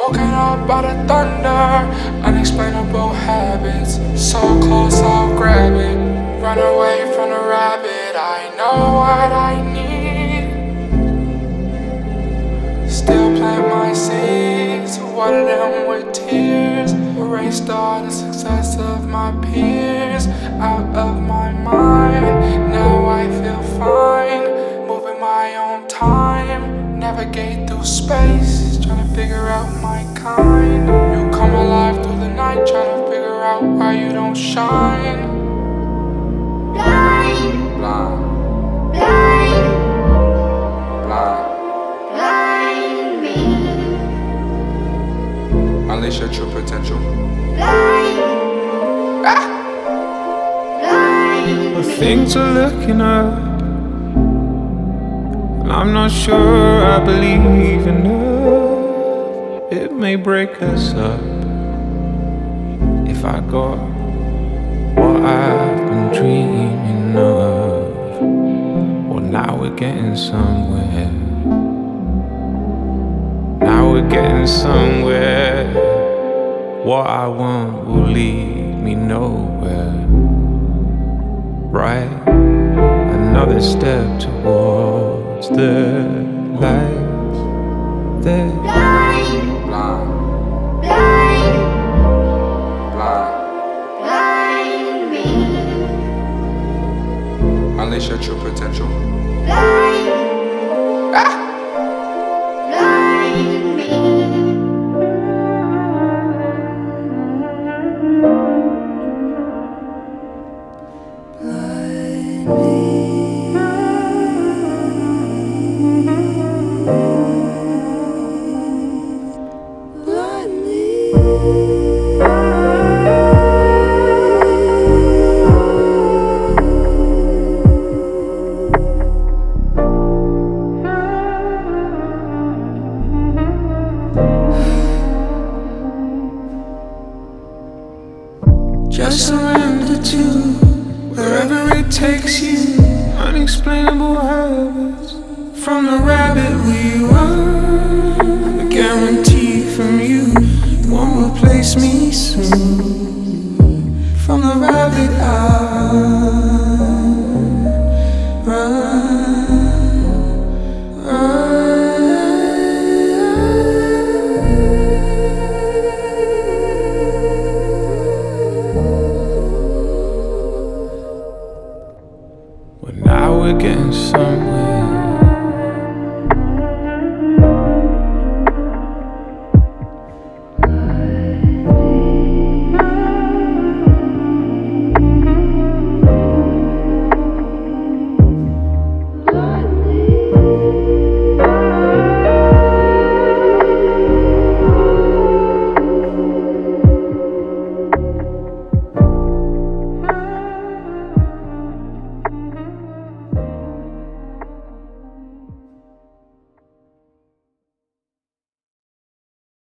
Woken up by the thunder, unexplainable habits. So close, I'll grab it. Run away from the rabbit. I know what I need. Still plant my seeds, water them with tears. Erased all the success of my peers out of my mind. Now I feel fine, moving my own time. Navigate through space, trying to figure out my kind. You come alive through the night, trying to figure out why you don't shine. Blind, Blind, blind, blind. blind me. Unleash your true potential. Blind, blind Well, me. things are looking up, and I'm not sure I believe in love. It may break us up if I got what I've been dreaming of. Well, now we're getting somewhere. Now we're getting somewhere. What I want will lead me nowhere. Right? Another step towards the light there. Blind, Blind, blind, blind. blind me. Unleash your true potential. Blind, blind me. Just surrender to wherever it takes you. Unexplainable habits from the rabbit we run. A guarantee from you won't replace me soon. From the rabbit I run, run. Well, now we're getting somewhere.